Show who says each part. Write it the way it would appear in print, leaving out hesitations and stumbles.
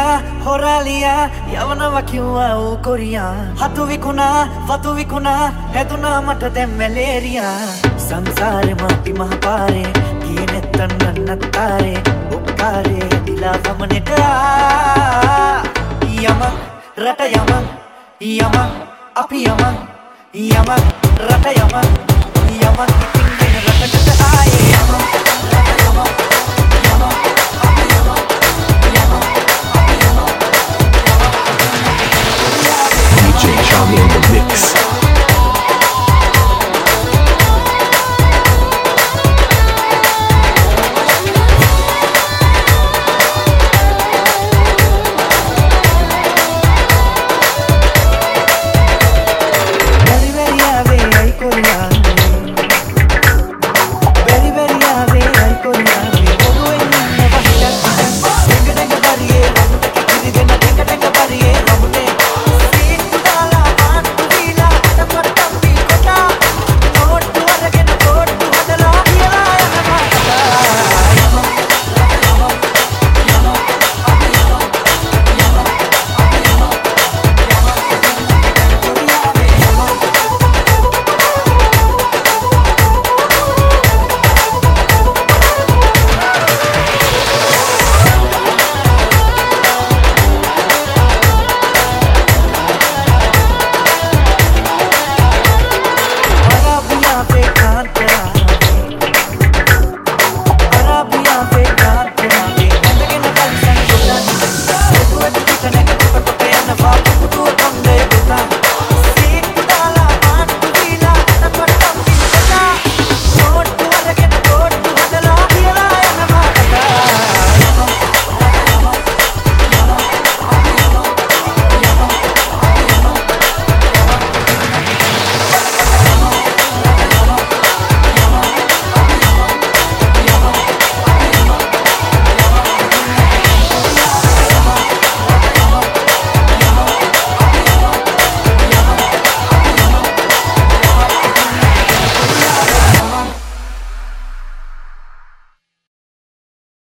Speaker 1: හොරාලියා යවනවා කිව්වා ඌ කොරියා හතු විකුණා වතු විකුණා හැදුනා මට දැන් මැලේරියා සංසාරේ මාපි මහපාරේ ගියේ නැත්තන් නන්නත්තාරේ ඔක්කාරේ දිලා ගමනට යමක් රට යමක් අපි යමක් රට යමක් ඉතින් වෙන රටකට ආයේ යමක් රට යමක්